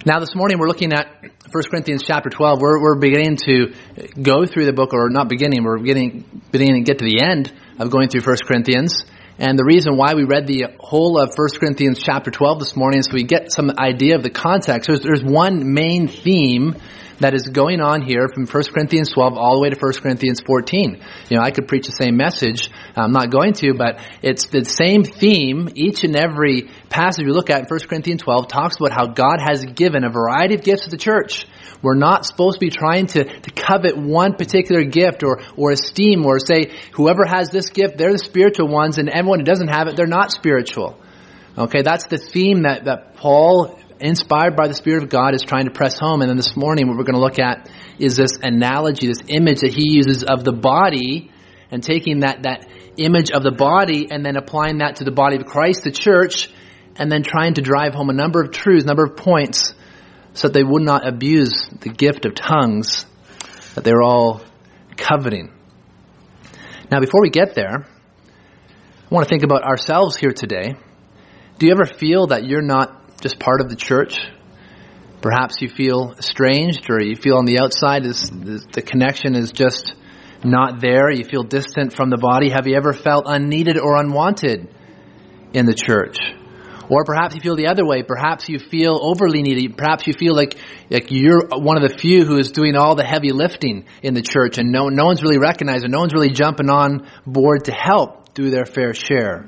Now this morning we're looking at 1 Corinthians chapter 12. We're beginning to go through the book, or not beginning, we're beginning to get to the end of going through 1 Corinthians. And the reason why we read the whole of 1 Corinthians chapter 12 this morning is so we get some idea of the context. There's one main theme that is going on here from 1 Corinthians 12 all the way to 1 Corinthians 14. You know, I could preach the same message. I'm not going to, but it's the same theme. Each and every passage we look at in 1 Corinthians 12 talks about how God has given a variety of gifts to the church. We're not supposed to be trying to covet one particular gift or esteem or say, whoever has this gift, they're the spiritual ones, and everyone who doesn't have it, they're not spiritual. Okay, that's the theme that Paul, inspired by the Spirit of God, is trying to press home. And then this morning what we're going to look at is this analogy, this image that he uses of the body, and taking that image of the body and then applying that to the body of Christ, the church, and then trying to drive home a number of truths, a number of points, so that they would not abuse the gift of tongues that they were all coveting. Now before we get there, I want to think about ourselves here today. Do you ever feel that you're not just part of the church? Perhaps you feel estranged, or you feel on the outside the connection is just not there. You feel distant from the body. Have you ever felt unneeded or unwanted in the church? Or perhaps you feel the other way. Perhaps you feel overly needed. Perhaps you feel like you're one of the few who is doing all the heavy lifting in the church, and no one's really recognizing, no one's really jumping on board to help do their fair share.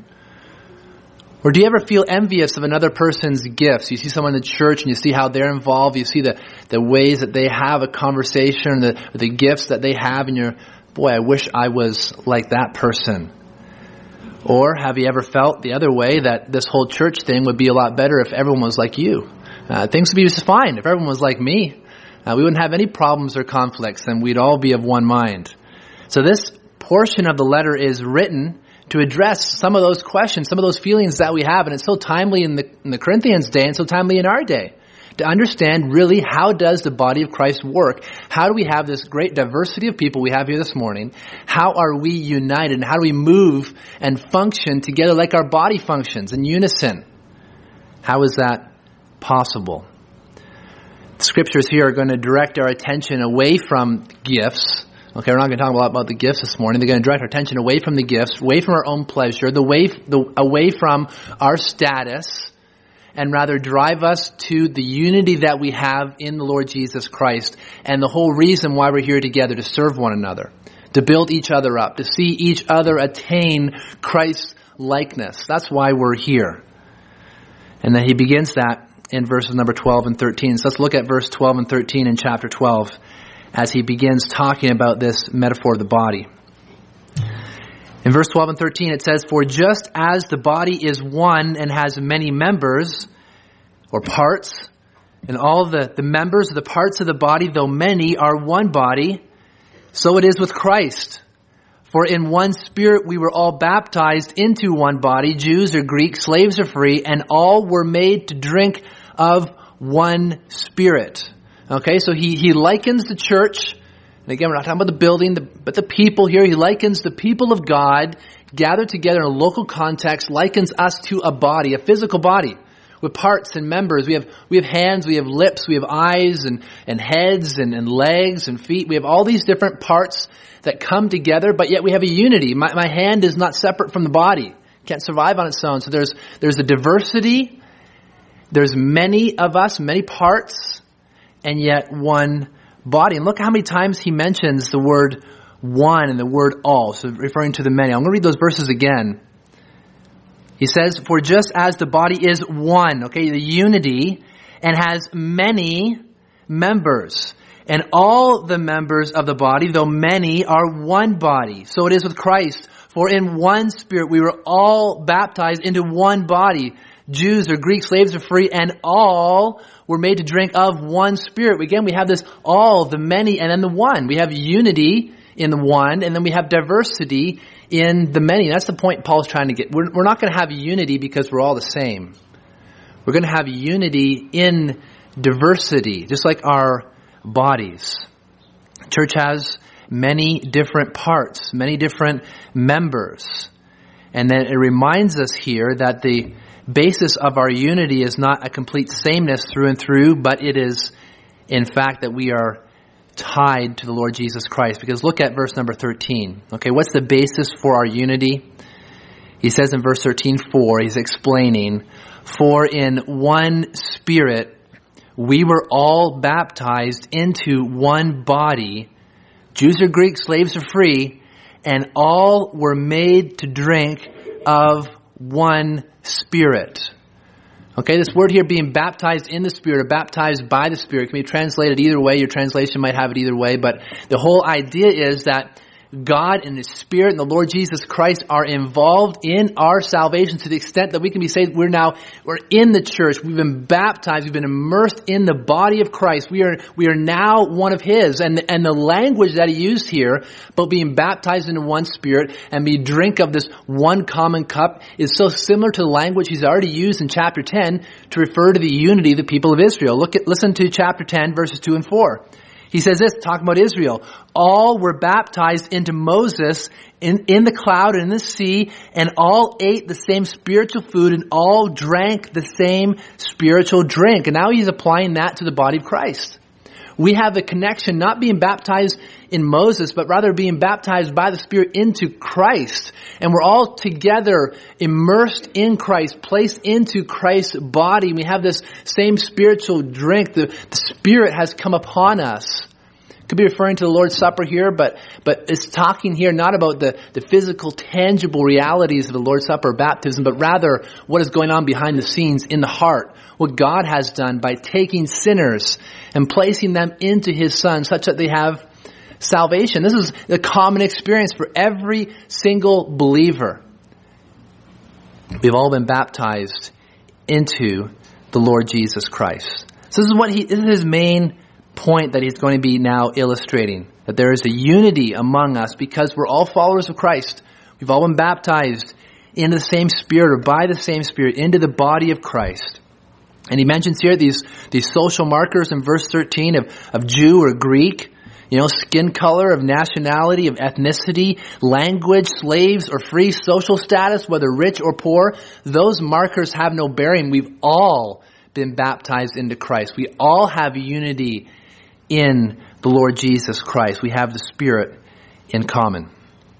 Or do you ever feel envious of another person's gifts? You see someone in the church and you see how they're involved. You see the ways that they have a conversation, the gifts that they have, and you're, boy, I wish I was like that person. Or have you ever felt the other way, that this whole church thing would be a lot better if everyone was like you? Things would be just fine if everyone was like me. We wouldn't have any problems or conflicts, and we'd all be of one mind. So this portion of the letter is written to address some of those questions, some of those feelings that we have. And it's so timely in the Corinthians' day and so timely in our day to understand really, how does the body of Christ work? How do we have this great diversity of people we have here this morning? How are we united? And how do we move and function together like our body functions in unison? How is that possible? The scriptures here are going to direct our attention away from gifts. Okay, we're not going to talk a lot about the gifts this morning. They're going to direct our attention away from the gifts, away from our own pleasure, away from our status, and rather drive us to the unity that we have in the Lord Jesus Christ, and the whole reason why we're here together, to serve one another, to build each other up, to see each other attain Christ's likeness. That's why we're here. And then he begins that in verses number 12 and 13. So let's look at verse 12 and 13 in chapter 12. As he begins talking about this metaphor of the body. In verse 12 and 13 it says, "For just as the body is one and has many members," or parts, "and all the members of the parts of the body, though many, are one body, so it is with Christ. For in one Spirit we were all baptized into one body, Jews or Greeks, slaves or free, and all were made to drink of one Spirit." Okay, so he likens the church, and again, we're not talking about the building, but the people here. He likens the people of God gathered together in a local context, likens us to a body, a physical body, with parts and members. We have hands, we have lips, we have eyes and heads and legs and feet. We have all these different parts that come together, but yet we have a unity. My hand is not separate from the body. It can't survive on its own. So there's a diversity. There's many of us, many parts, and yet one body. And look how many times he mentions the word one and the word all, so referring to the many. I'm going to read those verses again. He says, "For just as the body is one," okay, the unity, "and has many members, and all the members of the body, though many, are one body, so it is with Christ. For in one Spirit we were all baptized into one body, Jews or Greeks, slaves or free, and all were made to drink of one Spirit." Again, we have this all, the many, and then the one. We have unity in the one, and then we have diversity in the many. That's the point Paul's trying to get. We're not going to have unity because we're all the same. We're going to have unity in diversity, just like our bodies. The church has many different parts, many different members. And then it reminds us here that the basis of our unity is not a complete sameness through and through, but it is, in fact, that we are tied to the Lord Jesus Christ. Because look at verse number 13. Okay, what's the basis for our unity? He says in verse 13:4, he's explaining, "For in one Spirit we were all baptized into one body, Jews or Greeks, slaves or free, and all were made to drink of one Spirit." Okay, this word here, being baptized in the Spirit or baptized by the Spirit, can be translated either way. Your translation might have it either way, but the whole idea is that God and His Spirit and the Lord Jesus Christ are involved in our salvation to the extent that we can be saved. We're in the church. We've been baptized. We've been immersed in the body of Christ. We are now one of His. And the language that He used here about being baptized into one Spirit and we drink of this one common cup is so similar to the language He's already used in chapter 10 to refer to the unity of the people of Israel. Listen to chapter 10, verses 2 and 4. He says this, talking about Israel. "All were baptized into Moses in the cloud and in the sea, and all ate the same spiritual food, and all drank the same spiritual drink." And now he's applying that to the body of Christ. We have the connection, not being baptized in Moses, but rather being baptized by the Spirit into Christ. And we're all together immersed in Christ, placed into Christ's body. We have this same spiritual drink. The Spirit has come upon us. Could be referring to the Lord's Supper here, but it's talking here not about the physical, tangible realities of the Lord's Supper or baptism, but rather what is going on behind the scenes in the heart. What God has done by taking sinners and placing them into His Son such that they have salvation. This is the common experience for every single believer. We've all been baptized into the Lord Jesus Christ. So this is His main point that He's going to be now illustrating. That there is a unity among us because we're all followers of Christ. We've all been baptized into the same Spirit or by the same Spirit into the body of Christ. And he mentions here these social markers in verse 13 of Jew or Greek, skin color, of nationality, of ethnicity, language, slaves or free, social status, whether rich or poor. Those markers have no bearing. We've all been baptized into Christ. We all have unity in the Lord Jesus Christ. We have the Spirit in common.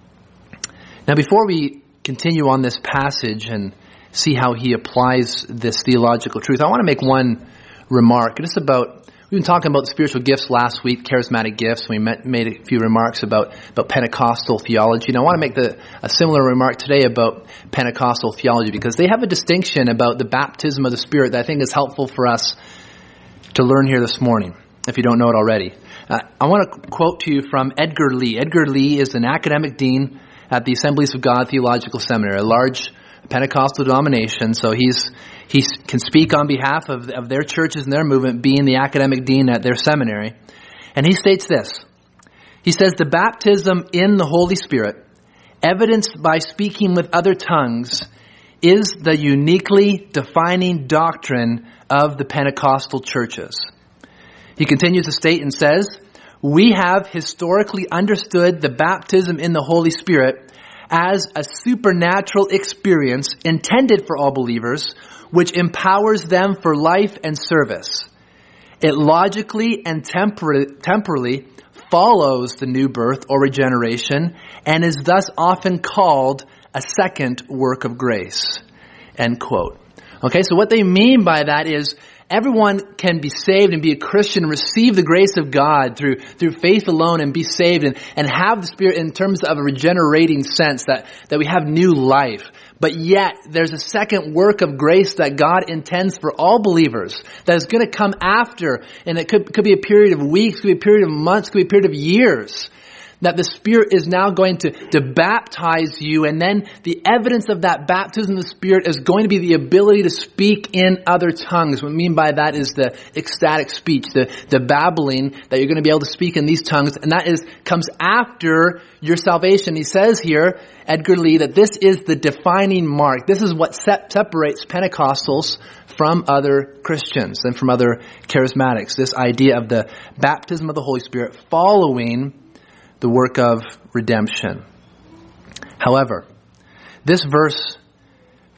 Now, before we continue on this passage and see how he applies this theological truth, I want to make one remark. We've been talking about the spiritual gifts last week, charismatic gifts. We made a few remarks about Pentecostal theology. And I want to make a similar remark today about Pentecostal theology because they have a distinction about the baptism of the Spirit that I think is helpful for us to learn here this morning, if you don't know it already. I want to quote to you from Edgar Lee. Edgar Lee is an academic dean at the Assemblies of God Theological Seminary, a large Pentecostal denomination. So he can speak on behalf of their churches and their movement, being the academic dean at their seminary. And he states this. He says, "The baptism in the Holy Spirit, evidenced by speaking with other tongues, is the uniquely defining doctrine of the Pentecostal churches." He continues to state and says, "We have historically understood the baptism in the Holy Spirit as a supernatural experience intended for all believers, which empowers them for life and service. It logically and temporally follows the new birth or regeneration and is thus often called a second work of grace." End quote. Okay, so what they mean by that is everyone can be saved and be a Christian and receive the grace of God through faith alone and be saved and have the Spirit in terms of a regenerating sense that we have new life. But yet, there's a second work of grace that God intends for all believers that is going to come after, and it could be a period of weeks, could be a period of months, could be a period of years, that the Spirit is now going to baptize you, and then the evidence of that baptism of the Spirit is going to be the ability to speak in other tongues. What I mean by that is the ecstatic speech, the babbling that you're going to be able to speak in these tongues, and that comes after your salvation. He says here, Edgar Lee, that this is the defining mark. This is what separates Pentecostals from other Christians and from other charismatics. This idea of the baptism of the Holy Spirit following the work of redemption. However, this verse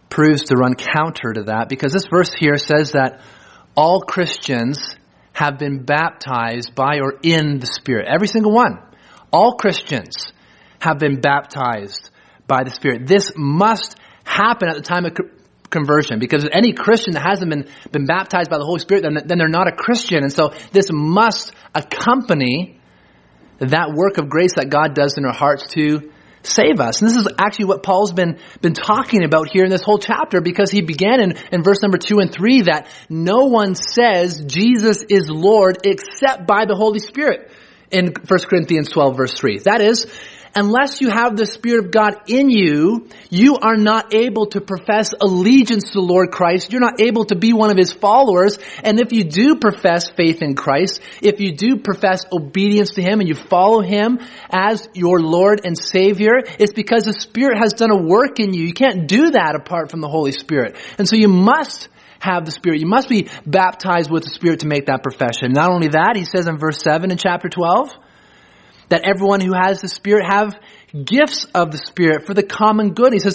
proves to run counter to that, because this verse here says that all Christians have been baptized by or in the Spirit. Every single one. All Christians have been baptized by the Spirit. This must happen at the time of conversion, because any Christian that hasn't been baptized by the Holy Spirit, then they're not a Christian. And so this must accompany that work of grace that God does in our hearts to save us. And this is actually what Paul's been talking about here in this whole chapter, because he began in verse number 2 and 3 that no one says Jesus is Lord except by the Holy Spirit in 1 Corinthians 12 verse 3. That is, unless you have the Spirit of God in you, you are not able to profess allegiance to the Lord Christ. You're not able to be one of His followers. And if you do profess faith in Christ, if you do profess obedience to Him and you follow Him as your Lord and Savior, it's because the Spirit has done a work in you. You can't do that apart from the Holy Spirit. And so you must have the Spirit. You must be baptized with the Spirit to make that profession. Not only that, he says in verse 7 in chapter 12, that everyone who has the Spirit have gifts of the Spirit for the common good. He says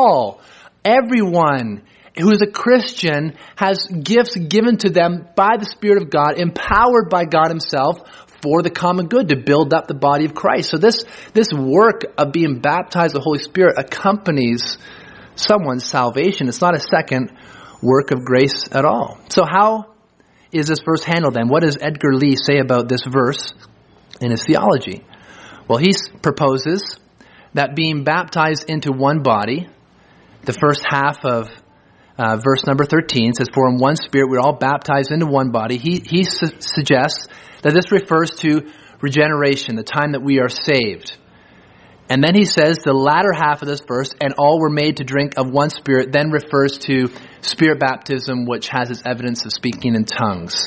everyone who is a Christian has gifts given to them by the Spirit of God, empowered by God Himself for the common good, to build up the body of Christ. So this work of being baptized with the Holy Spirit accompanies someone's salvation. It's not a second work of grace at all. So how is this verse handled then? What does Edgar Lee say about this verse in his theology? Well, he proposes that being baptized into one body, the first half of verse number 13 says, for in one Spirit we're all baptized into one body. He suggests that this refers to regeneration, the time that we are saved. And then he says the latter half of this verse, and all were made to drink of one Spirit, then refers to Spirit baptism, which has its evidence of speaking in tongues.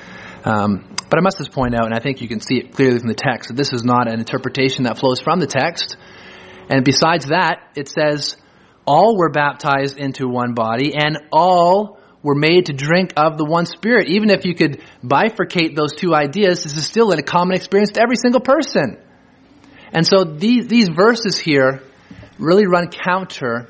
But I must just point out, and I think you can see it clearly from the text, that this is not an interpretation that flows from the text. And besides that, it says, all were baptized into one body, and all were made to drink of the one Spirit. Even if you could bifurcate those two ideas, this is still a common experience to every single person. And so these verses here really run counter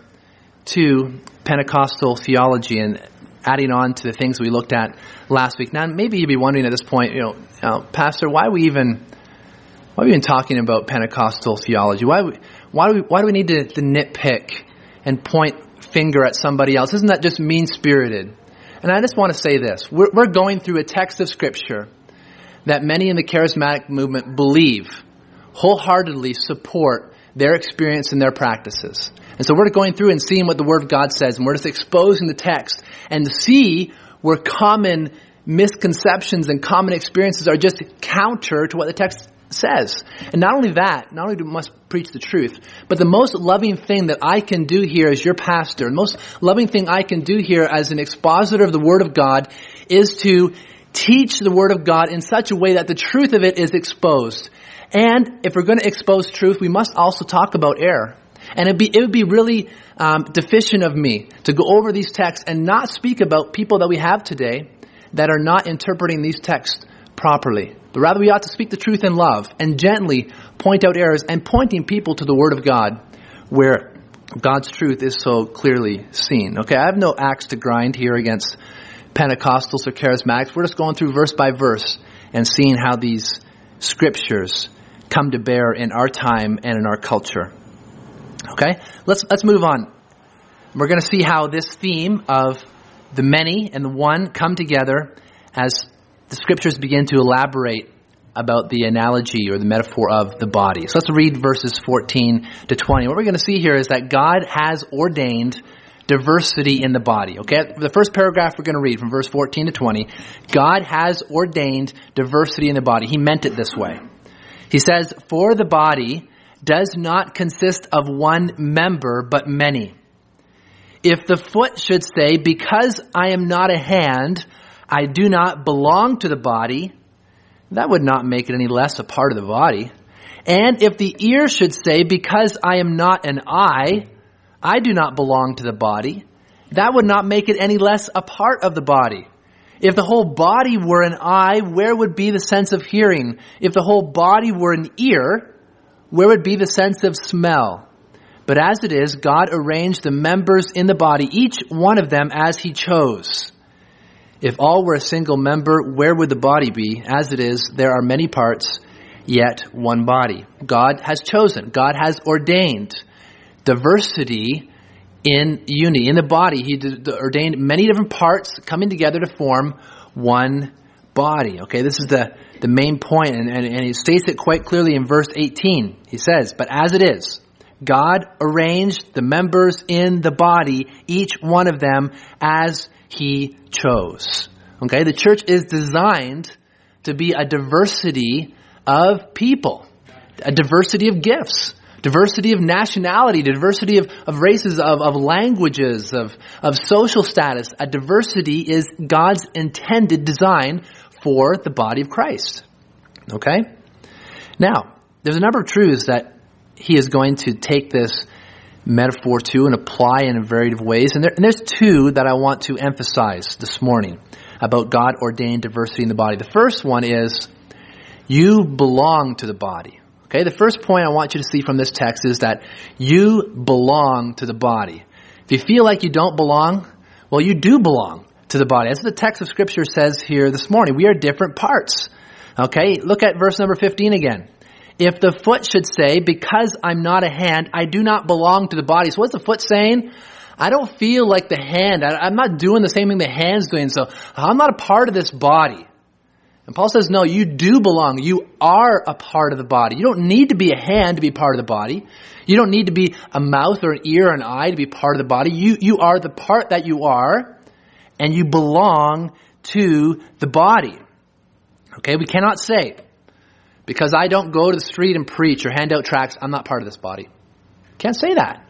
to Pentecostal theology and adding on to the things we looked at last week. Now, maybe you'd be wondering at this point, Pastor, why are we even talking about Pentecostal theology? Why do we need to nitpick and point finger at somebody else? Isn't that just mean-spirited? And I just want to say this. We're going through a text of Scripture that many in the charismatic movement believe, wholeheartedly support their experience and their practices. And so we're going through and seeing what the Word of God says, and we're just exposing the text and to see where common misconceptions and common experiences are just counter to what the text says. And not only that, not only do we must preach the truth, but the most loving thing that I can do here as your pastor, the most loving thing I can do here as an expositor of the Word of God is to teach the Word of God in such a way that the truth of it is exposed. And if we're going to expose truth, we must also talk about error. And it would be really deficient of me to go over these texts and not speak about people that we have today that are not interpreting these texts properly. But rather we ought to speak the truth in love and gently point out errors and pointing people to the Word of God where God's truth is so clearly seen. Okay, I have no axe to grind here against Pentecostals or charismatics. We're just going through verse by verse and seeing how these scriptures come to bear in our time and in our culture. Okay, let's move on. We're going to see how this theme of the many and the one come together as the scriptures begin to elaborate about the analogy or the metaphor of the body. So let's read verses 14 to 20. What we're going to see here is that God has ordained diversity in the body. Okay, the first paragraph we're going to read from verse 14 to 20. God has ordained diversity in the body. He meant it this way. He says, for the body does not consist of one member, but many. If the foot should say, because I am not a hand, I do not belong to the body, that would not make it any less a part of the body. And if the ear should say, because I am not an eye, I do not belong to the body, that would not make it any less a part of the body. If the whole body were an eye, where would be the sense of hearing? If the whole body were an ear, where would be the sense of smell? But as it is, God arranged the members in the body, each one of them as he chose. If all were a single member, where would the body be? As it is, there are many parts, yet one body. God has chosen, God has ordained diversity in unity. In the body, he ordained many different parts coming together to form one body. Okay, this is the main point, and he states it quite clearly in verse 18. He says, but as it is, God arranged the members in the body, each one of them as he chose. Okay, the church is designed to be a diversity of people, a diversity of gifts, diversity of nationality, diversity of races, of languages, of social status. A diversity is God's intended design for the body of Christ. Okay? Now, there's a number of truths that he is going to take this metaphor to and apply in a variety of ways. And there's two that I want to emphasize this morning about God ordained diversity in the body. The first one is, you belong to the body. Okay, the first point I want you to see from this text is that you belong to the body. If you feel like you don't belong, well, you do belong to the body. As the text of Scripture says here this morning, we are different parts. Okay, look at verse number 15 again. If the foot should say, because I'm not a hand, I do not belong to the body. So what's the foot saying? I don't feel like the hand. I'm not doing the same thing the hand's doing, so I'm not a part of this body. And Paul says, no, you do belong. You are a part of the body. You don't need to be a hand to be part of the body. You don't need to be a mouth or an ear or an eye to be part of the body. You are the part that you are, and you belong to the body. Okay, we cannot say, because I don't go to the street and preach or hand out tracts, I'm not part of this body. Can't say that.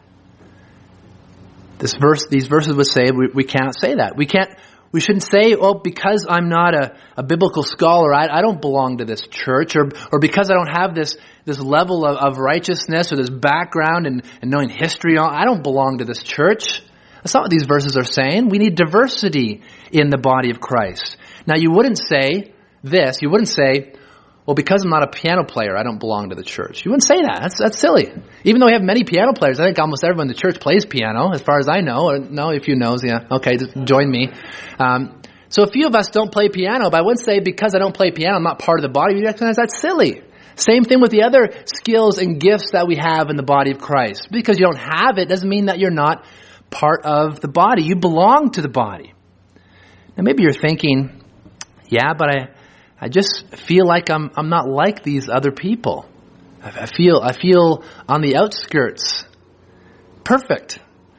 These verses would say we cannot say that. We shouldn't say, oh, because I'm not a biblical scholar, I don't belong to this church, or because I don't have this level of righteousness or this background and knowing history, I don't belong to this church. That's not what these verses are saying. We need diversity in the body of Christ. Now, you wouldn't say this. You wouldn't say, well, because I'm not a piano player, I don't belong to the church. You wouldn't say that. That's silly. Even though we have many piano players, I think almost everyone in the church plays piano, as far as I know. Or, no, a few knows, yeah. Okay, just join me. So a few of us don't play piano, but I wouldn't say because I don't play piano, I'm not part of the body. You recognize that's silly. Same thing with the other skills and gifts that we have in the body of Christ. Because you don't have it doesn't mean that you're not part of the body. You belong to the body. Now maybe you're thinking, yeah, but I just feel like I'm not like these other people. I feel on the outskirts. Perfect.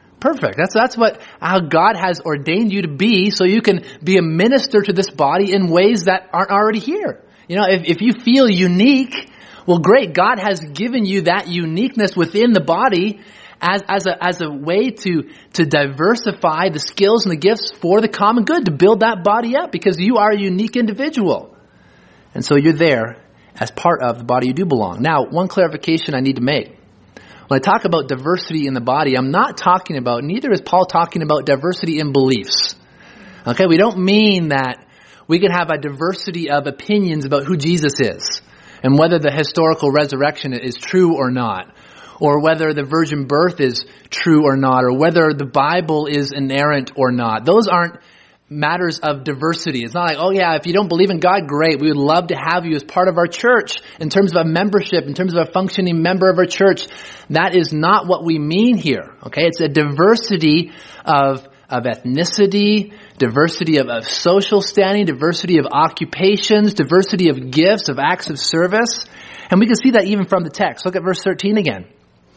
That's how God has ordained you to be, so you can be a minister to this body in ways that aren't already here. You know, if you feel unique, well, great. God has given you that uniqueness within the body as a way to diversify the skills and the gifts for the common good, to build that body up, because you are a unique individual. And so you're there as part of the body. You do belong. Now, one clarification I need to make. When I talk about diversity in the body, I'm not talking about, neither is Paul talking about diversity in beliefs. Okay, we don't mean that we can have a diversity of opinions about who Jesus is and whether the historical resurrection is true or not, or whether the virgin birth is true or not, or whether the Bible is inerrant or not. Those aren't matters of diversity. It's not like, oh yeah, if you don't believe in God, great. We would love to have you as part of our church in terms of a membership, in terms of a functioning member of our church. That is not what we mean here. Okay, it's a diversity of ethnicity, diversity of social standing, diversity of occupations, diversity of gifts, of acts of service. And we can see that even from the text. Look at verse 13 again.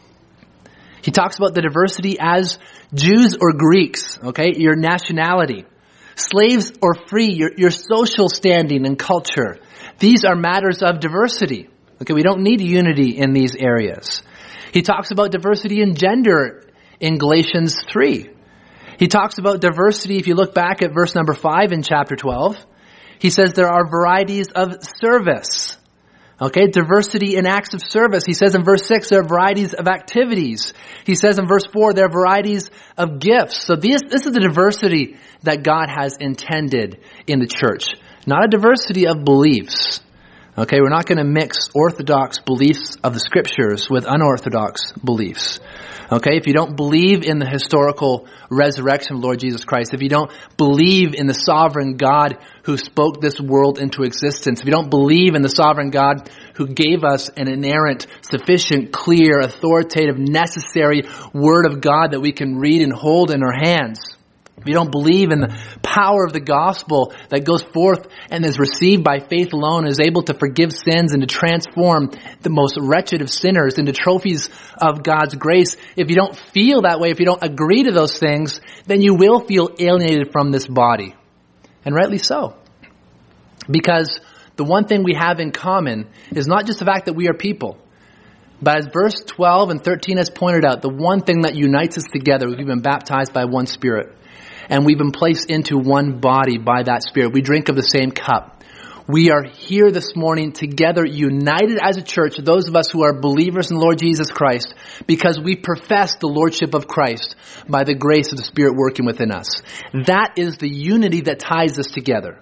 He talks about the diversity as Jews or Greeks, okay, your nationality. Slaves or free, your social standing and culture. These are matters of diversity. Okay, we don't need unity in these areas. He talks about diversity in gender in Galatians 3. He talks about diversity, if you look back at verse number 5 in chapter 12. He says there are varieties of service. Okay, diversity in acts of service. He says in verse 6 there are varieties of activities. He says in verse 4 there are varieties of gifts. So this is the diversity that God has intended in the church. Not a diversity of beliefs. Okay, we're not going to mix orthodox beliefs of the scriptures with unorthodox beliefs. Okay, if you don't believe in the historical resurrection of Lord Jesus Christ, if you don't believe in the sovereign God who spoke this world into existence, if you don't believe in the sovereign God who gave us an inerrant, sufficient, clear, authoritative, necessary Word of God that we can read and hold in our hands, if you don't believe in the power of the gospel that goes forth and is received by faith alone, is able to forgive sins and to transform the most wretched of sinners into trophies of God's grace, if you don't feel that way, if you don't agree to those things, then you will feel alienated from this body. And rightly so. Because the one thing we have in common is not just the fact that we are people, but as verse 12 and 13 has pointed out, the one thing that unites us together, we've been baptized by one Spirit. And we've been placed into one body by that Spirit. We drink of the same cup. We are here this morning together, united as a church, those of us who are believers in the Lord Jesus Christ, because we profess the Lordship of Christ by the grace of the Spirit working within us. That is the unity that ties us together.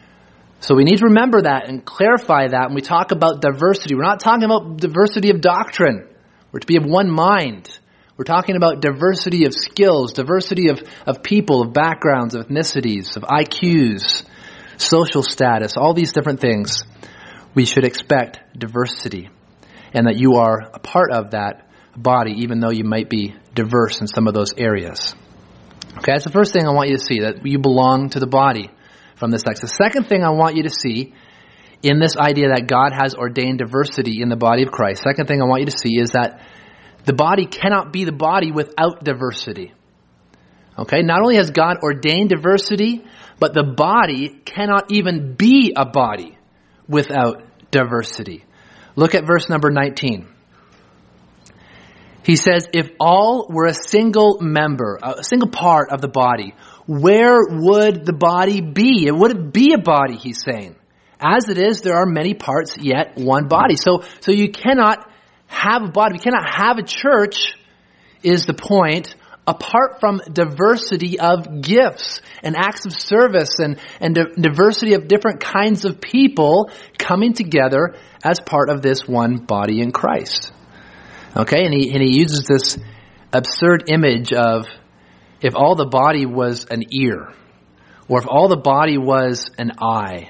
So we need to remember that and clarify that when we talk about diversity. We're not talking about diversity of doctrine. We're to be of one mind. We're talking about diversity of skills, diversity of people, of backgrounds, of ethnicities, of IQs, social status, all these different things. We should expect diversity, and that you are a part of that body, even though you might be diverse in some of those areas. Okay, that's the first thing I want you to see, that you belong to the body from this text. The second thing I want you to see in this idea that God has ordained diversity in the body of Christ, second thing I want you to see is that the body cannot be the body without diversity. Okay, not only has God ordained diversity, but the body cannot even be a body without diversity. Look at verse number 19. He says, if all were a single member, a single part of the body, where would the body be? It wouldn't be a body, he's saying. As it is, there are many parts, yet one body. So you cannot have a body, we cannot have a church, is the point, apart from diversity of gifts and acts of service and diversity of different kinds of people coming together as part of this one body in Christ. Okay, and he uses this absurd image of if all the body was an ear, or if all the body was an eye.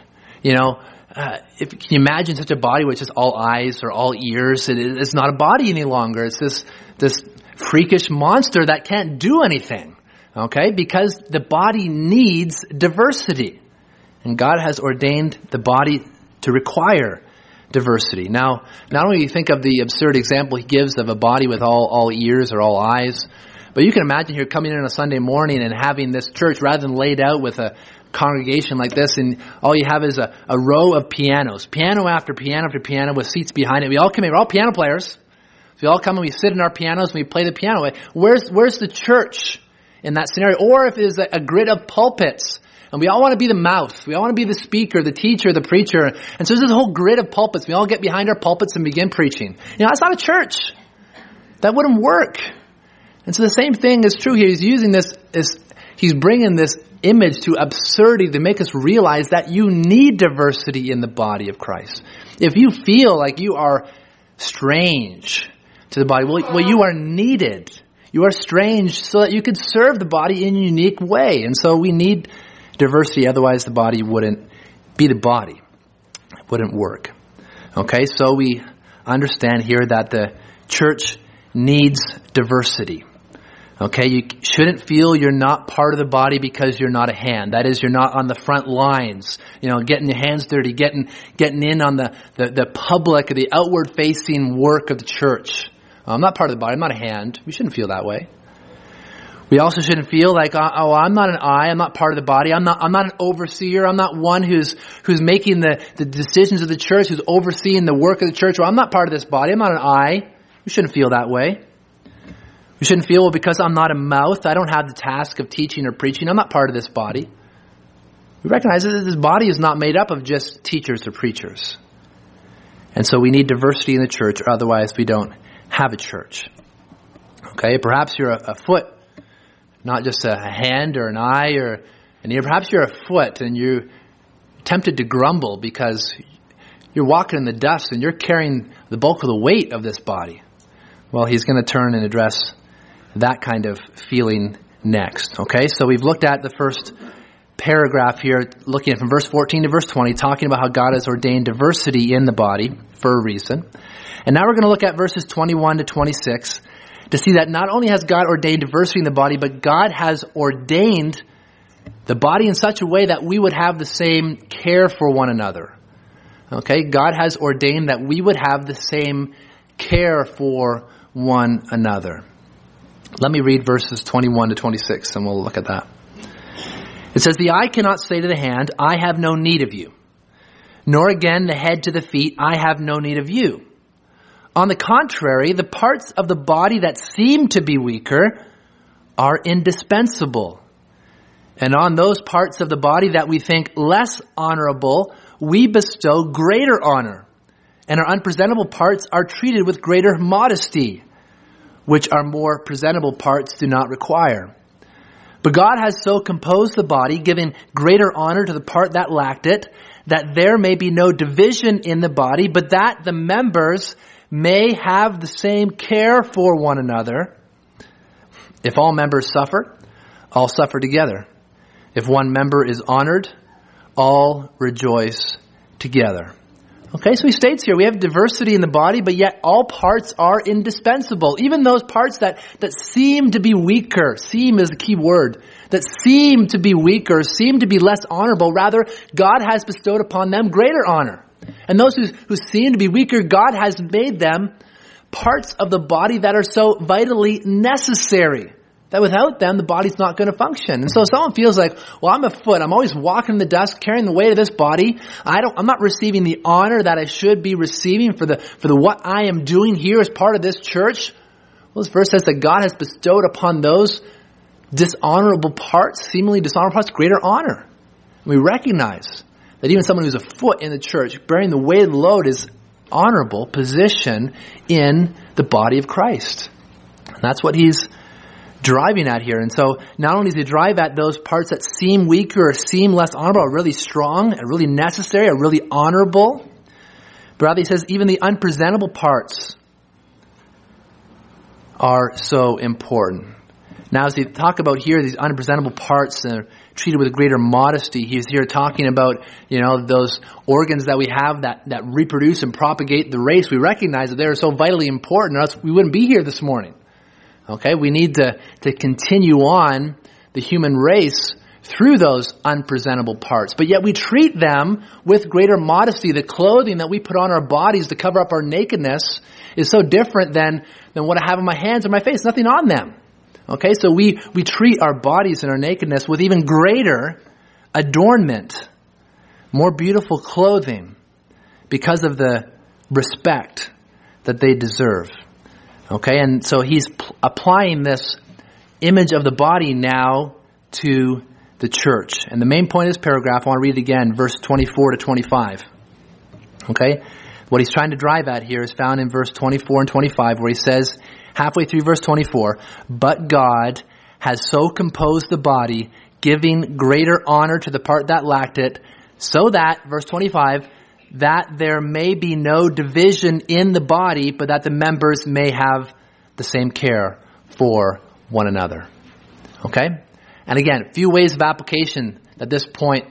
Can you imagine such a body which is all eyes or all ears? It's not a body any longer. It's this freakish monster that can't do anything. Okay? Because the body needs diversity. And God has ordained the body to require diversity. Now, not only do you think of the absurd example he gives of a body with all ears or all eyes, but you can imagine here coming in on a Sunday morning and having this church rather than laid out with a congregation like this, and all you have is a row of pianos, piano after piano after piano with seats behind it. We all come in, we're all piano players. We all come and we sit in our pianos and we play the piano. Where's the church in that scenario? Or if it is a grid of pulpits, and we all want to be the mouth, we all want to be the speaker, the teacher, the preacher, and so there's this whole grid of pulpits. We all get behind our pulpits and begin preaching. That's not a church. That wouldn't work. And so the same thing is true here. He's using this, he's bringing this image to absurdity to make us realize that you need diversity in the body of Christ. If you feel like you are strange to the body, well, you are needed. You are strange so that you could serve the body in a unique way. And so we need diversity, otherwise the body wouldn't be the body. It wouldn't work. Okay, so we understand here that the church needs diversity. Okay, you shouldn't feel you're not part of the body because you're not a hand. That is, you're not on the front lines, getting your hands dirty, getting in on the public, the outward facing work of the church. I'm not part of the body, I'm not a hand. We shouldn't feel that way. We also shouldn't feel like, I'm not an eye, I'm not part of the body, I'm not an overseer, I'm not one who's making the decisions of the church, who's overseeing the work of the church. Well, I'm not part of this body, I'm not an eye. We shouldn't feel that way. We shouldn't feel, well, because I'm not a mouth, I don't have the task of teaching or preaching, I'm not part of this body. We recognize that this body is not made up of just teachers or preachers. And so we need diversity in the church, or otherwise we don't have a church. Okay, perhaps you're a foot, not just a hand or an eye or an ear. Perhaps you're a foot and you're tempted to grumble because you're walking in the dust and you're carrying the bulk of the weight of this body. Well, he's going to turn and address that kind of feeling next. Okay, so we've looked at the first paragraph here, looking at from verse 14 to verse 20, talking about how God has ordained diversity in the body for a reason. And now we're going to look at verses 21 to 26 to see that not only has God ordained diversity in the body, but God has ordained the body in such a way that we would have the same care for one another. Okay, God has ordained that we would have the same care for one another. Let me read verses 21 to 26 and we'll look at that. It says, "The eye cannot say to the hand, I have no need of you. Nor again the head to the feet, I have no need of you. On the contrary, the parts of the body that seem to be weaker are indispensable. And on those parts of the body that we think less honorable, we bestow greater honor. And our unpresentable parts are treated with greater modesty, which our more presentable parts do not require. But God has so composed the body, giving greater honor to the part that lacked it, that there may be no division in the body, but that the members may have the same care for one another. If all members suffer, all suffer together. If one member is honored, all rejoice together." Okay, so he states here, we have diversity in the body, but yet all parts are indispensable. Even those parts that seem to be weaker, seem is the key word, that seem to be weaker, seem to be less honorable, rather, God has bestowed upon them greater honor. And those who seem to be weaker, God has made them parts of the body that are so vitally necessary that without them, the body's not going to function. And so if someone feels like, well, I'm a foot, I'm always walking in the dust, carrying the weight of this body, I'm not receiving the honor that I should be receiving for the what I am doing here as part of this church. Well, this verse says that God has bestowed upon those dishonorable parts, seemingly dishonorable parts, greater honor. And we recognize that even someone who's a foot in the church, bearing the weight of the load, is honorable position in the body of Christ. And that's what he's driving at here. And so not only does he drive at those parts that seem weaker or seem less honorable, are really strong, are really necessary, are really honorable, but rather he says even the unpresentable parts are so important. Now as he talk about here, these unpresentable parts are treated with greater modesty. He's here talking about, those organs that we have that reproduce and propagate the race. We recognize that they're so vitally important, or else we wouldn't be here this morning. Okay, we need to continue on the human race through those unpresentable parts. But yet we treat them with greater modesty. The clothing that we put on our bodies to cover up our nakedness is so different than what I have on my hands or my face. Nothing on them. Okay, so we treat our bodies and our nakedness with even greater adornment, more beautiful clothing, because of the respect that they deserve. Okay, and so he's applying this image of the body now to the church. And the main point of this paragraph, I want to read it again, verse 24 to 25. Okay, what he's trying to drive at here is found in verse 24 and 25, where he says, halfway through verse 24, "But God has so composed the body, giving greater honor to the part that lacked it, so that," verse 25, "that there may be no division in the body, but that the members may have the same care for one another." Okay? And again, a few ways of application that this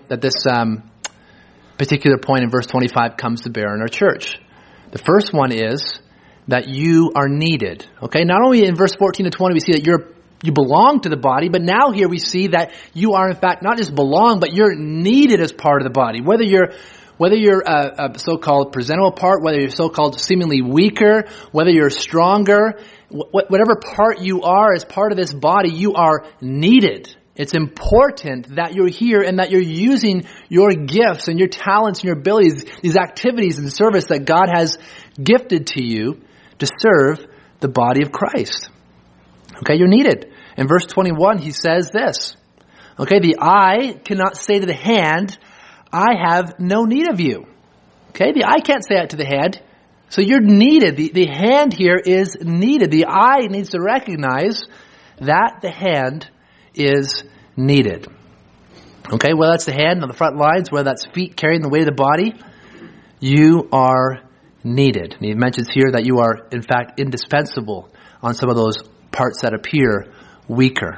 particular point in verse 25 comes to bear in our church. The first one is that you are needed. Okay? Not only in verse 14 to 20 we see that you belong to the body, but now here we see that you are in fact not just belong, but you're needed as part of the body. Whether you're a so-called presentable part, whether you're so-called seemingly weaker, whether you're stronger, whatever part you are as part of this body, you are needed. It's important that you're here and that you're using your gifts and your talents and your abilities, these activities and service that God has gifted to you to serve the body of Christ. Okay, you're needed. In verse 21, he says this. Okay, "The eye cannot say to the hand, I have no need of you." Okay, the eye can't say that to the head. So you're needed. The hand here is needed. The eye needs to recognize that the hand is needed. Okay, whether that's the hand on the front lines, whether that's feet carrying the weight of the body, You are needed. And he mentions here that you are, in fact, indispensable on some of those parts that appear weaker.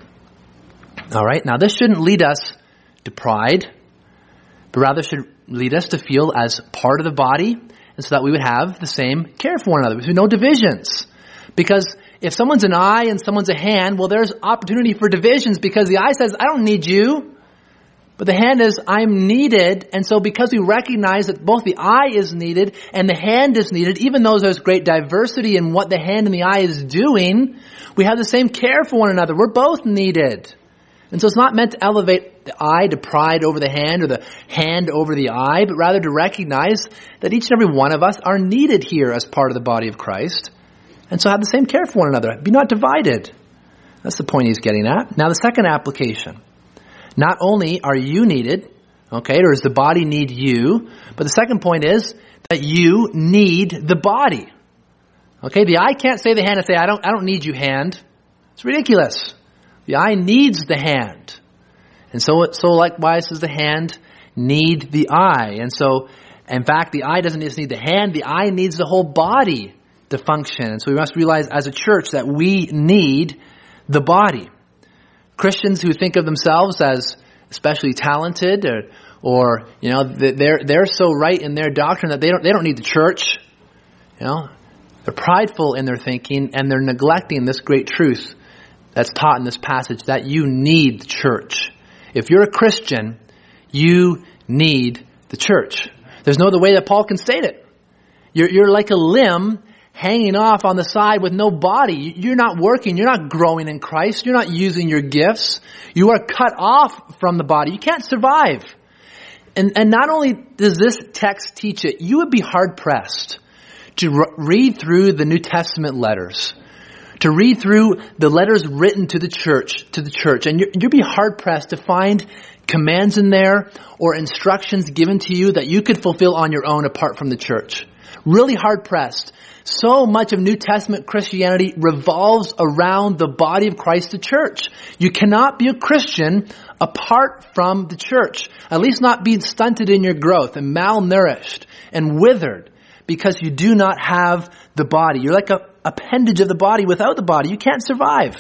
All right? Now, this shouldn't lead us to pride, but rather should lead us to feel as part of the body, and so that we would have the same care for one another. There's no divisions. Because if someone's an eye and someone's a hand, well, there's opportunity for divisions because the eye says, I don't need you. But the hand is, I'm needed. And so because we recognize that both the eye is needed and the hand is needed, even though there's great diversity in what the hand and the eye is doing, we have the same care for one another. We're both needed. And so it's not meant to elevate the eye to pride over the hand or the hand over the eye, but rather to recognize that each and every one of us are needed here as part of the body of Christ. And so have the same care for one another. Be not divided. That's the point he's getting at. Now the second application. Not only are you needed, okay, or does the body need you, but the second point is that you need the body. Okay, the eye can't say to the hand and say, I don't need you, hand. It's ridiculous. The eye needs the hand. And so likewise does the hand need the eye. And so, in fact, the eye doesn't just need the hand, the eye needs the whole body to function. And so we must realize as a church that we need the body. Christians who think of themselves as especially talented or you know, they're so right in their doctrine that they don't need the church. You know, they're prideful in their thinking and they're neglecting this great truth that's taught in this passage that you need the church. If you're a Christian, you need the church. There's no other way that Paul can state it. You're like a limb hanging off on the side with no body. You're not working. You're not growing in Christ. You're not using your gifts. You are cut off from the body. You can't survive. And not only does this text teach it, you would be hard-pressed to read through the New Testament letters, to read through the letters written to the church, and you'd be hard-pressed to find commands in there or instructions given to you that you could fulfill on your own apart from the church. Really hard-pressed. So much of New Testament Christianity revolves around the body of Christ, the church. You cannot be a Christian apart from the church. At least not being stunted in your growth and malnourished and withered because you do not have the body. You're like an appendage of the body without the body. You can't survive.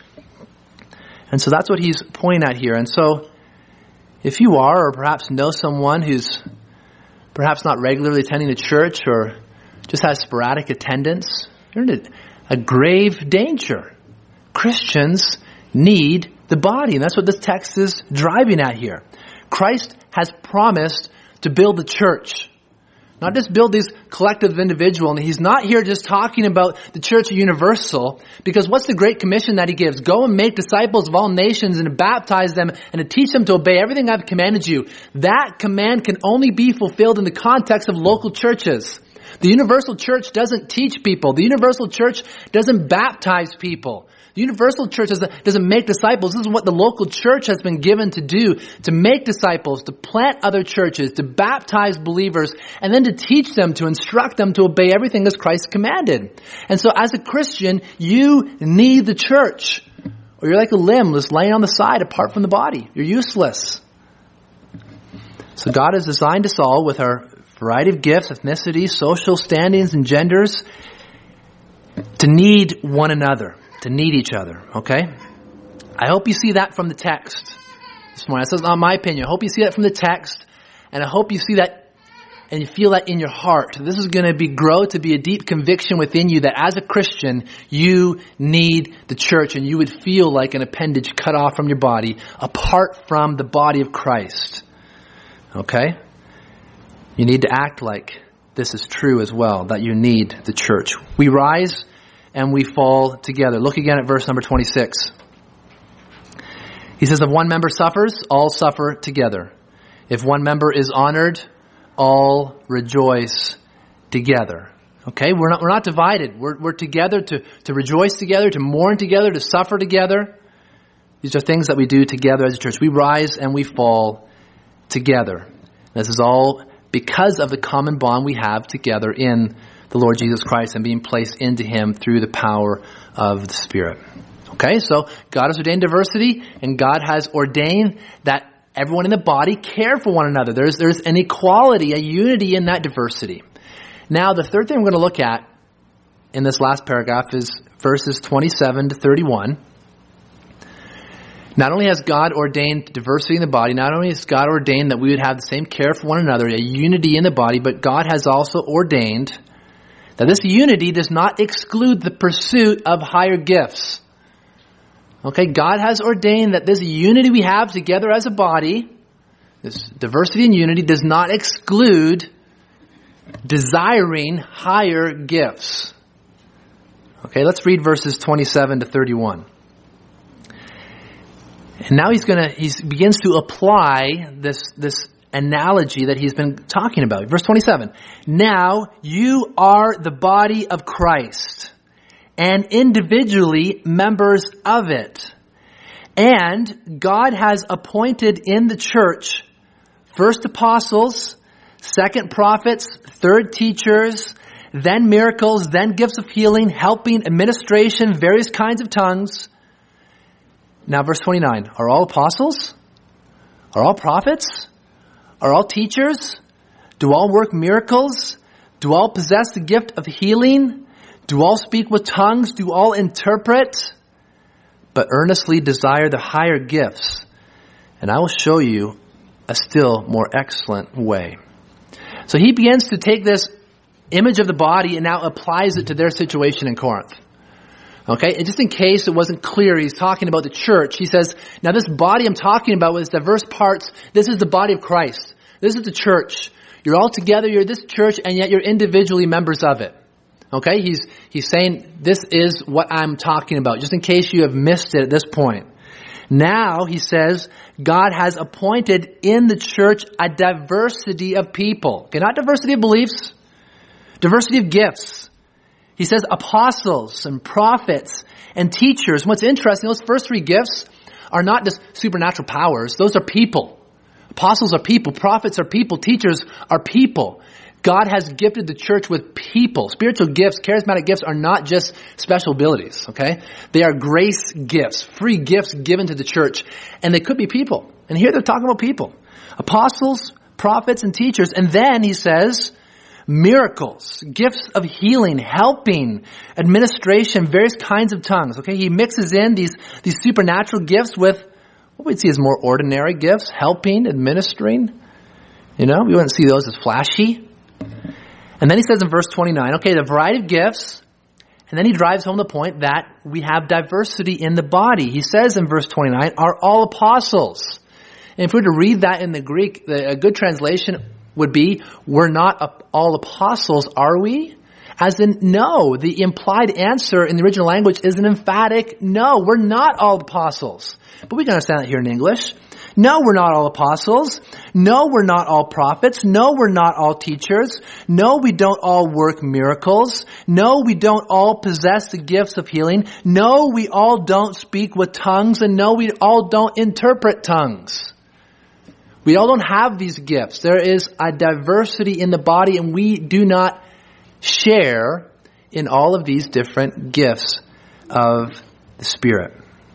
And so that's what he's pointing at here. And so if you are, or perhaps know someone who's perhaps not regularly attending the church or just has sporadic attendance, you're in a grave danger. Christians need the body, and that's what this text is driving at here. Christ has promised to build the church, not just build these collective individuals. And he's not here just talking about the church universal, because what's the great commission that he gives? Go and make disciples of all nations and to baptize them and to teach them to obey everything I've commanded you. That command can only be fulfilled in the context of local churches. The universal church doesn't teach people. The universal church doesn't baptize people. The universal church doesn't make disciples. This is what the local church has been given to do, to make disciples, to plant other churches, to baptize believers, and then to teach them, to instruct them to obey everything as Christ commanded. And so as a Christian, you need the church. Or you're like a limb just laying on the side apart from the body. You're useless. So God has designed us all with our variety of gifts, ethnicities, social standings, and genders to need one another, to need each other, okay? I hope you see that from the text this morning. That's not my opinion. I hope you see that from the text, and I hope you see that and you feel that in your heart. This is going to grow to be a deep conviction within you that as a Christian, you need the church, and you would feel like an appendage cut off from your body, apart from the body of Christ, okay? You need to act like this is true as well, that you need the church. We rise and we fall together. Look again at verse number 26. He says, if one member suffers, all suffer together. If one member is honored, all rejoice together. Okay, we're not divided. We're together to rejoice together, to mourn together, to suffer together. These are things that we do together as a church. We rise and we fall together. This is all because of the common bond we have together in the Lord Jesus Christ and being placed into Him through the power of the Spirit. Okay, so God has ordained diversity, and God has ordained that everyone in the body care for one another. There's an equality, a unity in that diversity. Now, the third thing we're going to look at in this last paragraph is verses 27 to 31. Not only has God ordained diversity in the body, not only has God ordained that we would have the same care for one another, a unity in the body, but God has also ordained that this unity does not exclude the pursuit of higher gifts. Okay, God has ordained that this unity we have together as a body, this diversity and unity, does not exclude desiring higher gifts. Okay, let's read verses 27 to 31. And now he begins to apply this analogy that he's been talking about. Verse 27. Now you are the body of Christ, and individually members of it. And God has appointed in the church first apostles, second prophets, third teachers, then miracles, then gifts of healing, helping, administration, various kinds of tongues. Now verse 29. Are all apostles? Are all prophets? Are all teachers? Do all work miracles? Do all possess the gift of healing? Do all speak with tongues? Do all interpret? But earnestly desire the higher gifts, and I will show you a still more excellent way. So he begins to take this image of the body and now applies it to their situation in Corinth. Okay, and just in case it wasn't clear, he's talking about the church. He says, now this body I'm talking about with diverse parts, this is the body of Christ. This is the church. You're all together, you're this church, and yet you're individually members of it. Okay, he's saying this is what I'm talking about, just in case you have missed it at this point. Now, he says, God has appointed in the church a diversity of people. Okay, not diversity of beliefs, diversity of gifts. He says apostles and prophets and teachers. What's interesting, those first three gifts are not just supernatural powers. Those are people. Apostles are people. Prophets are people. Teachers are people. God has gifted the church with people. Spiritual gifts, charismatic gifts are not just special abilities, okay? They are grace gifts, free gifts given to the church. And they could be people. And here they're talking about people. Apostles, prophets, and teachers. And then he says, miracles, gifts of healing, helping, administration, various kinds of tongues, okay? He mixes in these supernatural gifts with what we'd see as more ordinary gifts, helping, administering. You know, we wouldn't see those as flashy. And then he says in verse 29, okay, the variety of gifts, and then he drives home the point that we have diversity in the body. He says in verse 29, are all apostles? And if we were to read that in the Greek, a good translation would be, we're not all apostles, are we? As in, no. The implied answer in the original language is an emphatic no. We're not all apostles. But we can understand that here in English. No, we're not all apostles. No, we're not all prophets. No, we're not all teachers. No, we don't all work miracles. No, we don't all possess the gifts of healing. No, we all don't speak with tongues. And no, we all don't interpret tongues. We all don't have these gifts. There is a diversity in the body, and we do not share in all of these different gifts of the Spirit.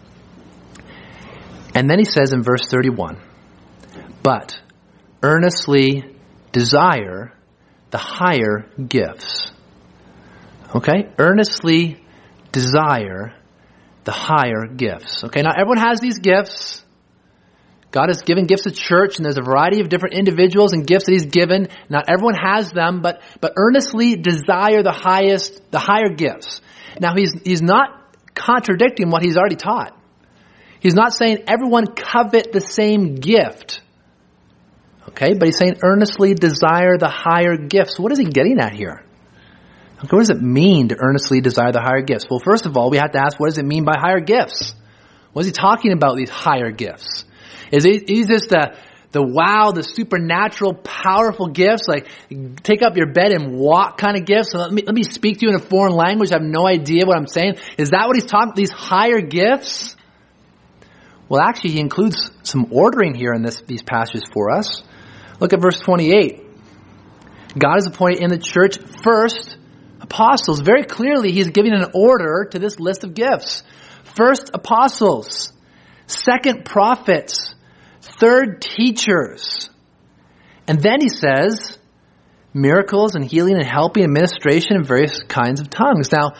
And then he says in verse 31, but earnestly desire the higher gifts. Okay? Earnestly desire the higher gifts. Okay, now everyone has these gifts. God has given gifts to church, and there's a variety of different individuals and gifts that he's given. Not everyone has them, but earnestly desire the higher gifts. Now he's not contradicting what he's already taught. He's not saying everyone covet the same gift. Okay, but he's saying earnestly desire the higher gifts. What is he getting at here? Okay, what does it mean to earnestly desire the higher gifts? Well, first of all, we have to ask, what does it mean by higher gifts? What is he talking about, these higher gifts? Is this the supernatural, powerful gifts, like take up your bed and walk kind of gifts? So let me speak to you in a foreign language. I have no idea what I'm saying. Is that what he's talking about, these higher gifts? Well, actually, he includes some ordering here in these passages for us. Look at verse 28. God has appointed in the church first apostles. Very clearly, he's giving an order to this list of gifts. First apostles, second prophets, third, teachers. And then he says, miracles and healing and helping, administration and various kinds of tongues. Now,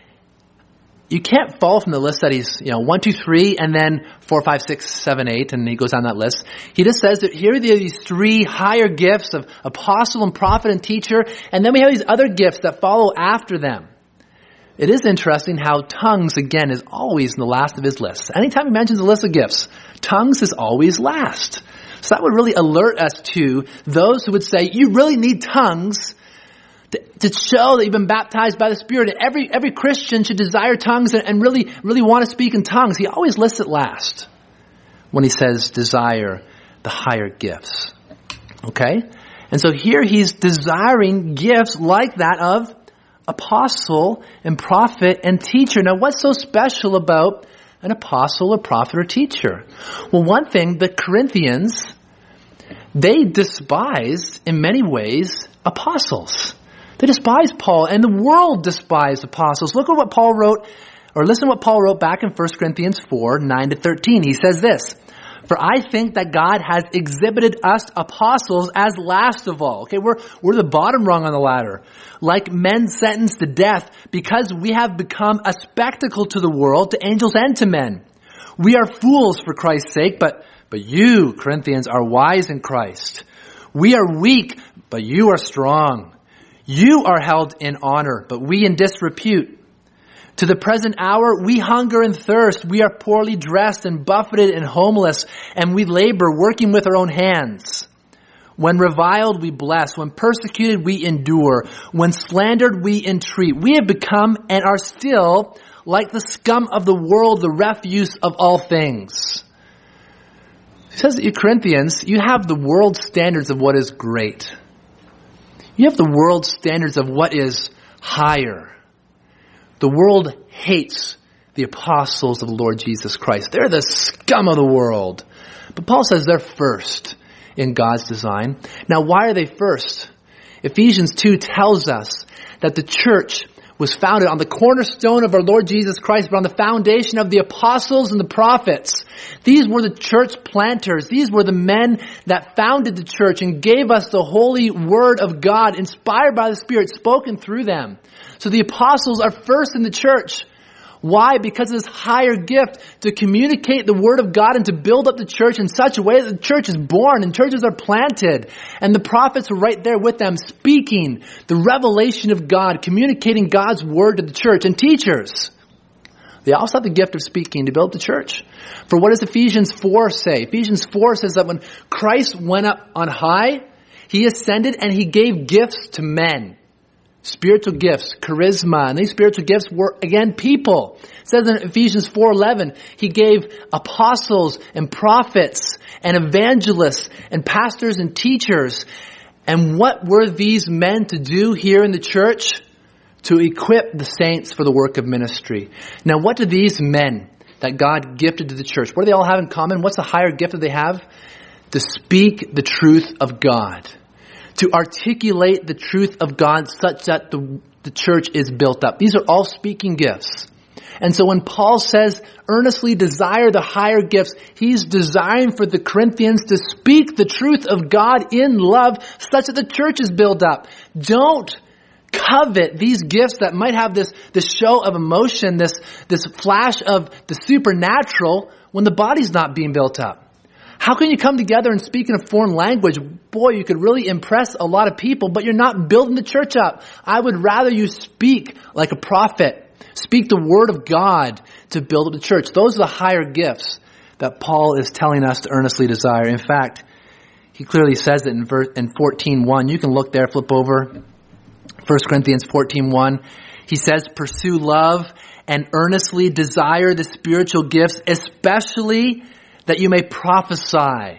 you can't fall from the list that he's, 1, 2, 3, and then 4, 5, 6, 7, 8, and he goes down that list. He just says that here are these three higher gifts of apostle and prophet and teacher, and then we have these other gifts that follow after them. It is interesting how tongues, again, is always in the last of his list. Anytime he mentions a list of gifts, tongues is always last. So that would really alert us to those who would say, you really need tongues to show that you've been baptized by the Spirit. And every Christian should desire tongues and really want to speak in tongues. He always lists it last when he says desire the higher gifts. Okay? And so here he's desiring gifts like that of apostle and prophet and teacher. Now, what's so special about an apostle, a prophet, or teacher? Well, one thing, the Corinthians, they despised, in many ways, apostles. They despised Paul, and the world despised apostles. Look at what Paul wrote, or listen to what Paul wrote back in 1 Corinthians 4, 9 to 13. He says this, "For I think that God has exhibited us apostles as last of all." Okay, we're the bottom rung on the ladder. "Like men sentenced to death, because we have become a spectacle to the world, to angels and to men. We are fools for Christ's sake, but you, Corinthians, are wise in Christ. We are weak, but you are strong. You are held in honor, but we in disrepute. To the present hour, we hunger and thirst. We are poorly dressed and buffeted and homeless, and we labor, working with our own hands. When reviled, we bless. When persecuted, we endure. When slandered, we entreat. We have become and are still like the scum of the world, the refuse of all things." He says, you Corinthians, you have the world's standards of what is great. You have the world's standards of what is higher. The world hates the apostles of the Lord Jesus Christ. They're the scum of the world. But Paul says they're first in God's design. Now, why are they first? Ephesians 2 tells us that the church was founded on the cornerstone of our Lord Jesus Christ, but on the foundation of the apostles and the prophets. These were the church planters. These were the men that founded the church and gave us the holy word of God, inspired by the Spirit, spoken through them. So the apostles are first in the church. Why? Because of this higher gift to communicate the word of God and to build up the church in such a way that the church is born and churches are planted. And the prophets are right there with them, speaking the revelation of God, communicating God's word to the church. And teachers, they also have the gift of speaking to build the church. For what does Ephesians 4 say? Ephesians 4 says that when Christ went up on high, he ascended and he gave gifts to men. Spiritual gifts, charisma, and these spiritual gifts were, again, people. It says in Ephesians 4:11, he gave apostles and prophets and evangelists and pastors and teachers. And what were these men to do here in the church? To equip the saints for the work of ministry. Now, what do these men that God gifted to the church, what do they all have in common? What's the higher gift that they have? To speak the truth of God. To articulate the truth of God such that the church is built up. These are all speaking gifts. And so when Paul says, earnestly desire the higher gifts, he's desiring for the Corinthians to speak the truth of God in love such that the church is built up. Don't covet these gifts that might have this show of emotion, this flash of the supernatural when the body's not being built up. How can you come together and speak in a foreign language? Boy, you could really impress a lot of people, but you're not building the church up. I would rather you speak like a prophet. Speak the word of God to build up the church. Those are the higher gifts that Paul is telling us to earnestly desire. In fact, he clearly says it in 14:1. You can look there, flip over. 1 Corinthians 14:1. He says, pursue love and earnestly desire the spiritual gifts, especially that you may prophesy.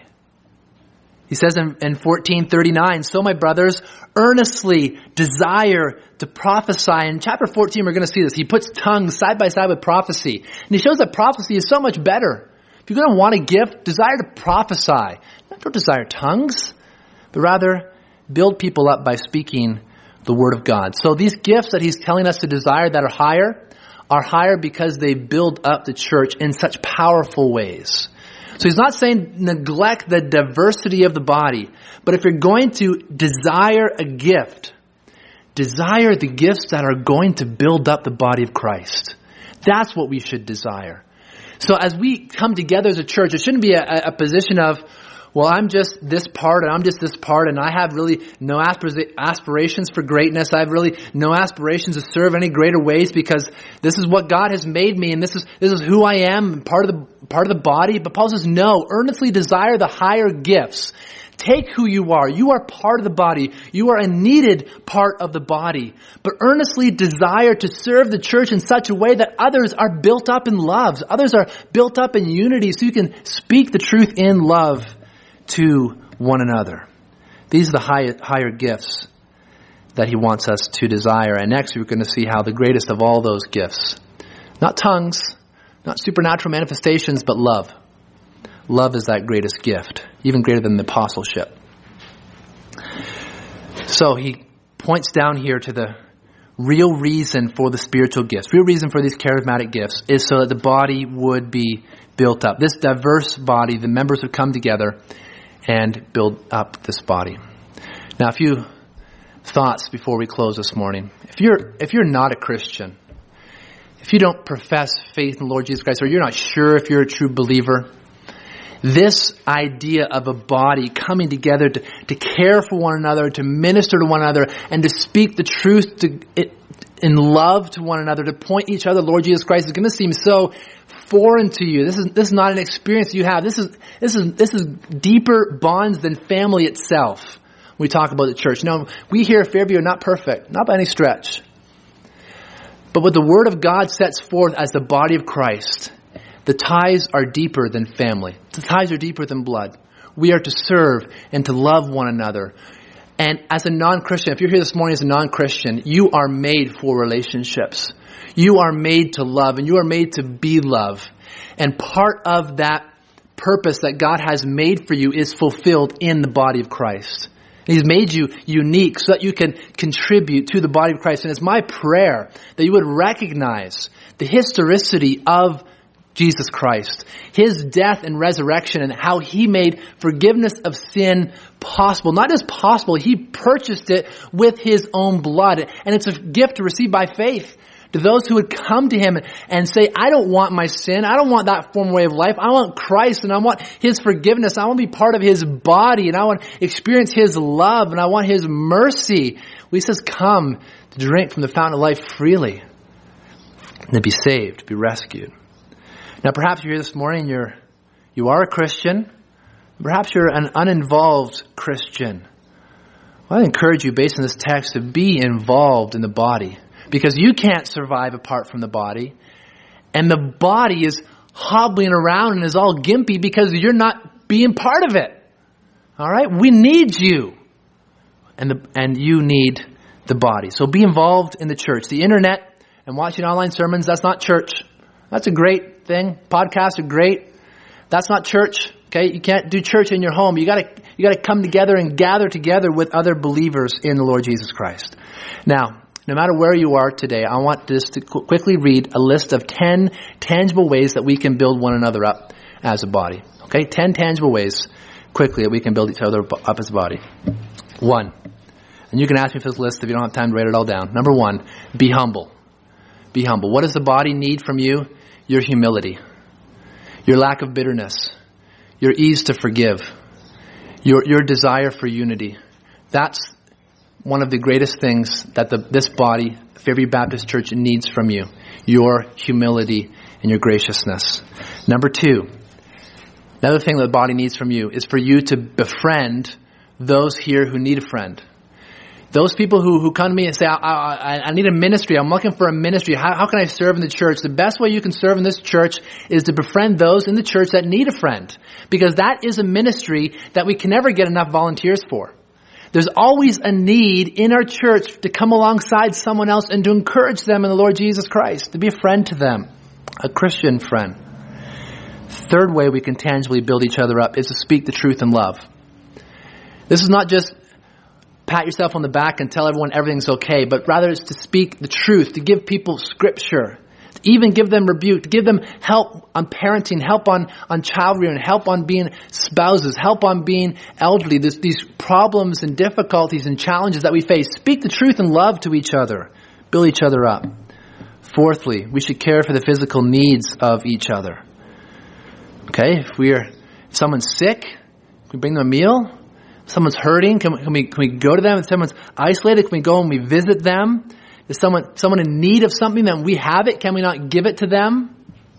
He says in 14:39, so my brothers, earnestly desire to prophesy. In chapter 14, we're going to see this. He puts tongues side by side with prophecy. And he shows that prophecy is so much better. If you're going to want a gift, desire to prophesy. Don't desire tongues, but rather build people up by speaking the word of God. So these gifts that he's telling us to desire that are higher because they build up the church in such powerful ways. So he's not saying neglect the diversity of the body. But if you're going to desire a gift, desire the gifts that are going to build up the body of Christ. That's what we should desire. So as we come together as a church, it shouldn't be a position of, well, I'm just this part and I'm just this part and I have really no aspirations for greatness. I have really no aspirations to serve any greater ways because this is what God has made me and this is who I am, part of the body. But Paul says, no, earnestly desire the higher gifts. Take who you are. You are part of the body. You are a needed part of the body. But earnestly desire to serve the church in such a way that others are built up in love. Others are built up in unity so you can speak the truth in love to one another. These are the higher gifts that he wants us to desire. And next we're going to see how the greatest of all those gifts, not tongues, not supernatural manifestations, but love. Love is that greatest gift, even greater than the apostleship. So he points down here to the real reason for the spiritual gifts. Real reason for these charismatic gifts is so that the body would be built up. This diverse body, the members would come together and build up this body. Now, a few thoughts before we close this morning. If you're not a Christian, if you don't profess faith in the Lord Jesus Christ, or you're not sure if you're a true believer, this idea of a body coming together to care for one another, to minister to one another, and to speak the truth in love to one another, to point each other to Lord Jesus Christ is going to seem so foreign to you. This is not an experience you have. This is deeper bonds than family itself. When we talk about the church. Now, we here at Fairview are not perfect, not by any stretch. But what the Word of God sets forth as the body of Christ, the ties are deeper than family. The ties are deeper than blood. We are to serve and to love one another. And as a non-Christian, if you're here this morning as a non-Christian, you are made for relationships. You are made to love and you are made to be love. And part of that purpose that God has made for you is fulfilled in the body of Christ. He's made you unique so that you can contribute to the body of Christ. And it's my prayer that you would recognize the historicity of Jesus Christ, His death and resurrection, and how He made forgiveness of sin possible. Not just possible, He purchased it with His own blood. And it's a gift to receive by faith to those who would come to Him and say, I don't want my sin. I don't want that former way of life. I want Christ and I want His forgiveness. I want to be part of His body and I want to experience His love and I want His mercy. He says, come to drink from the fountain of life freely and to be saved, to be rescued. Now, perhaps you're here this morning, you are a Christian. Perhaps you're an uninvolved Christian. Well, I encourage you, based on this text, to be involved in the body. Because you can't survive apart from the body. And the body is hobbling around and is all gimpy because you're not being part of it. All right? We need you. And you need the body. So be involved in the church. The internet and watching online sermons, that's not church. That's a great thing. Podcasts are great. That's not church. Okay? You can't do church in your home. You gotta come together and gather together with other believers in the Lord Jesus Christ. Now, no matter where you are today, I want just to quickly read a list of 10 tangible ways that we can build one another up as a body. Okay? 10 tangible ways quickly that we can build each other up as a body. 1. And you can ask me for this list if you don't have time to write it all down. Number 1, be humble. Be humble. What does the body need from you? Your humility, your lack of bitterness, your ease to forgive, your desire for unity. That's one of the greatest things that this body, Fairview Baptist Church, needs from you. Your humility and your graciousness. Number 2, another thing that the body needs from you is for you to befriend those here who need a friend. Those people who come to me and say, I need a ministry. I'm looking for a ministry. How can I serve in the church? The best way you can serve in this church is to befriend those in the church that need a friend. Because that is a ministry that we can never get enough volunteers for. There's always a need in our church to come alongside someone else and to encourage them in the Lord Jesus Christ. To be a friend to them. A Christian friend. Third way we can tangibly build each other up is to speak the truth in love. This is not just pat yourself on the back and tell everyone everything's okay, but rather it's to speak the truth, to give people scripture, even give them rebuke, give them help on parenting, help on child rearing, help on being spouses, help on being elderly. These problems and difficulties and challenges that we face. Speak the truth in love to each other. Build each other up. Fourthly, we should care for the physical needs of each other. Okay, if someone's sick, can we bring them a meal? If someone's hurting, can we go to them? If someone's isolated, can we go and we visit them? Is someone in need of something, then we have it, can we not give it to them?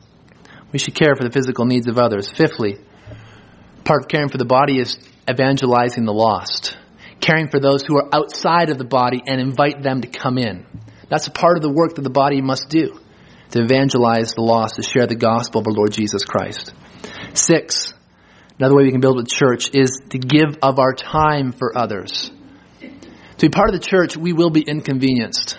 We should care for the physical needs of others. Fifthly, part of caring for the body is evangelizing the lost. Caring for those who are outside of the body and invite them to come in. That's a part of the work that the body must do, to evangelize the lost, to share the gospel of our Lord Jesus Christ. 6, another way we can build with church is to give of our time for others. To be part of the church, we will be inconvenienced.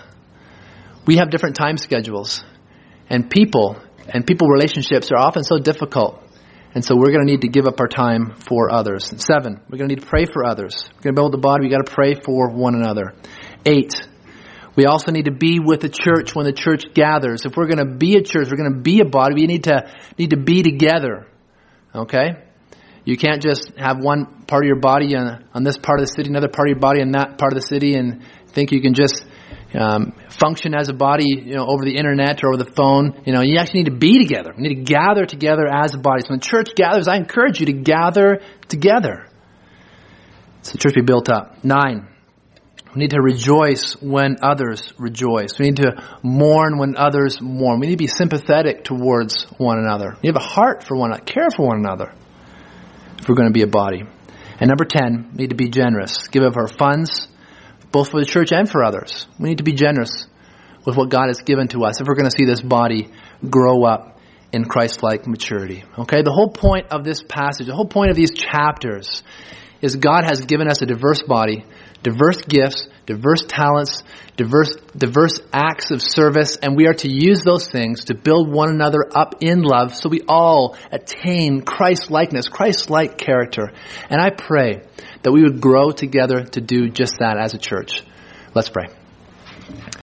We have different time schedules, and people relationships are often so difficult. And so we're going to need to give up our time for others. 7, we're going to need to pray for others. We're going to build the body. We've got to pray for one another. 8, we also need to be with the church when the church gathers. If we're going to be a church, we're going to be a body, we need to be together. Okay? You can't just have one part of your body on this part of the city, another part of your body on that part of the city, and think you can just function as a body, over the internet or over the phone. You actually need to be together. We need to gather together as a body. So when the church gathers, I encourage you to gather together. So the church be built up. 9, we need to rejoice when others rejoice. We need to mourn when others mourn. We need to be sympathetic towards one another. We have a heart for one another, care for one another, if we're going to be a body. And number 10, we need to be generous. Give of our funds, both for the church and for others. We need to be generous with what God has given to us if we're going to see this body grow up in Christ-like maturity. Okay, the whole point of this passage, the whole point of these chapters is God has given us a diverse body, diverse gifts, diverse talents, diverse acts of service, and we are to use those things to build one another up in love so we all attain Christ-likeness, Christ-like character. And I pray that we would grow together to do just that as a church. Let's pray.